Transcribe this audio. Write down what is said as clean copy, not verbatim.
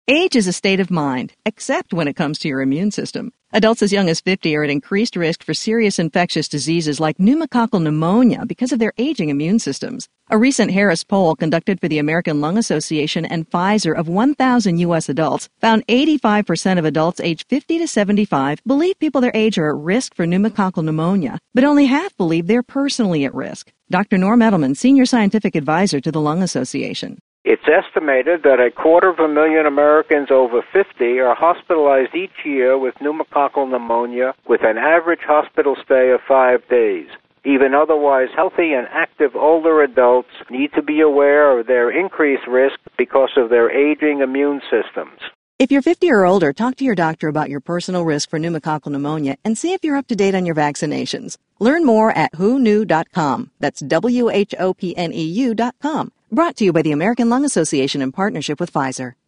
Age is a state of mind, except when it comes to your immune system. Adults as young as 50 are at increased risk for serious infectious diseases like pneumococcal pneumonia because of their aging immune systems. A recent Harris poll conducted for the American Lung Association and Pfizer of 1,000 U.S. adults found 85% of adults aged 50 to 75 believe people their age are at risk for pneumococcal pneumonia, but only half believe they're personally at risk. Dr. Norm Edelman, Senior Scientific Advisor to the Lung Association. It's estimated that 250,000 Americans over 50 are hospitalized each year with pneumococcal pneumonia with an average hospital stay of 5 days. Even otherwise healthy and active older adults need to be aware of their increased risk because of their aging immune systems. If you're 50 or older, talk to your doctor about your personal risk for pneumococcal pneumonia and see if you're up to date on your vaccinations. Learn more at whoknew.com. That's WHOPNEU.com. Brought to you by the American Lung Association in partnership with Pfizer.